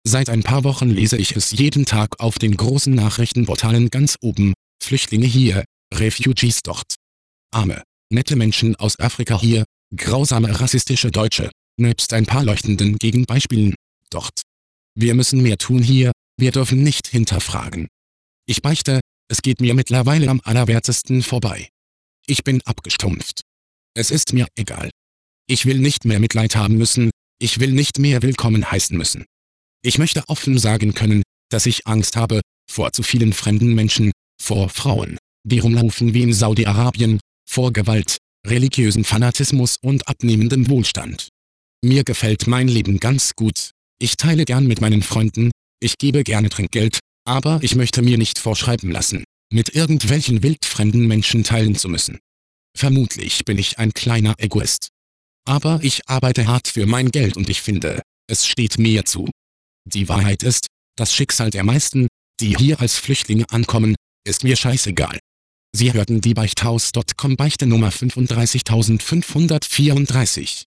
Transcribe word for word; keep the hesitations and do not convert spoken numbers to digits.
Seit ein paar Wochen lese ich es jeden Tag auf den großen Nachrichtenportalen ganz oben: Flüchtlinge hier, Refugees dort. Arme, nette Menschen aus Afrika hier, grausame rassistische Deutsche, nebst ein paar leuchtenden Gegenbeispielen, dort. Wir müssen mehr tun hier, wir dürfen nicht hinterfragen. Ich beichte, es geht mir mittlerweile am allerwertesten vorbei. Ich bin abgestumpft. Es ist mir egal. Ich will nicht mehr Mitleid haben müssen, ich will nicht mehr willkommen heißen müssen. Ich möchte offen sagen können, dass ich Angst habe, vor zu vielen fremden Menschen, vor Frauen, die rumlaufen wie in Saudi-Arabien, vor Gewalt, religiösen Fanatismus und abnehmendem Wohlstand. Mir gefällt mein Leben ganz gut, ich teile gern mit meinen Freunden, ich gebe gerne Trinkgeld, aber ich möchte mir nicht vorschreiben lassen, mit irgendwelchen wildfremden Menschen teilen zu müssen. Vermutlich bin ich ein kleiner Egoist. Aber ich arbeite hart für mein Geld und ich finde, es steht mir zu. Die Wahrheit ist, das Schicksal der meisten, die hier als Flüchtlinge ankommen, ist mir scheißegal. Sie hörten die Beichthaus Punkt com Beichte Nummer fünfunddreißigtausendfünfhundertvierunddreißig.